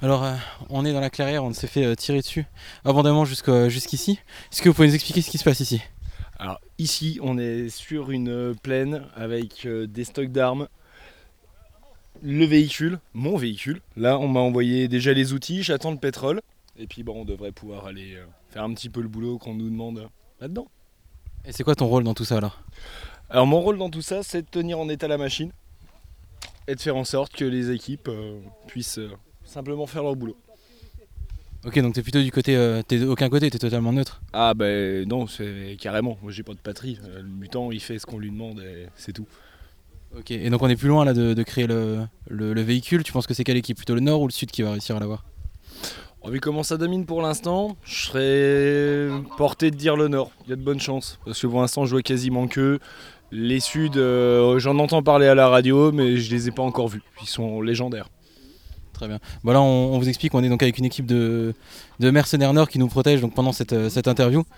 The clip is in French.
Alors, on est dans la clairière, on s'est fait tirer dessus abondamment jusqu'ici. Est-ce que vous pouvez nous expliquer ce qui se passe ici? Alors ici, on est sur une plaine avec des stocks d'armes, le véhicule, mon véhicule. Là, on m'a envoyé déjà les outils, j'attends le pétrole. Et puis bon, on devrait pouvoir aller faire un petit peu le boulot qu'on nous demande là-dedans. Et c'est quoi ton rôle dans tout ça alors? Alors mon rôle dans tout ça, c'est de tenir en état la machine et de faire en sorte que les équipes puissent simplement faire leur boulot. Ok, donc t'es plutôt du côté, t'es d'aucun côté, t'es totalement neutre. Ah ben non, c'est carrément, moi j'ai pas de patrie. Le mutant il fait ce qu'on lui demande et c'est tout. Ok, et donc on est plus loin là de créer le véhicule. Tu penses que c'est quelle équipe? Plutôt le nord ou le sud qui va réussir à l'avoir? Vu comment ça domine pour l'instant, je serais porté de dire le nord. Il y a de bonnes chances. Parce que pour l'instant, je vois quasiment que les suds, j'en entends parler à la radio, mais je les ai pas encore vus. Ils sont légendaires. Très bien. Bon là on vous explique, on est donc avec une équipe de mercenaires nord qui nous protège donc pendant cette interview.